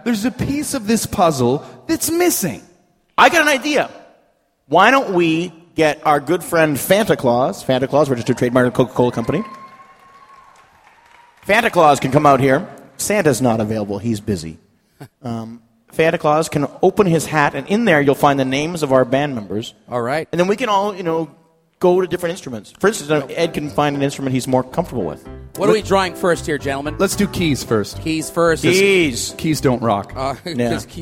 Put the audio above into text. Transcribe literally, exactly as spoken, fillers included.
there's a piece of this puzzle that's missing. I got an idea. Why don't we get our good friend Fanta Claus, Fanta Claus, registered trademark of the Coca-Cola Company. Fanta Claus can come out here. Santa's not available. He's busy. Um, Fanta Claus can open his hat, and in there you'll find the names of our band members. All right. And then we can all, you know, go to different instruments. For instance, Ed can find an instrument he's more comfortable with. What are we drawing first here, gentlemen? Let's do keys first. Keys first. Keys. Keys don't rock. Uh, Yeah. keys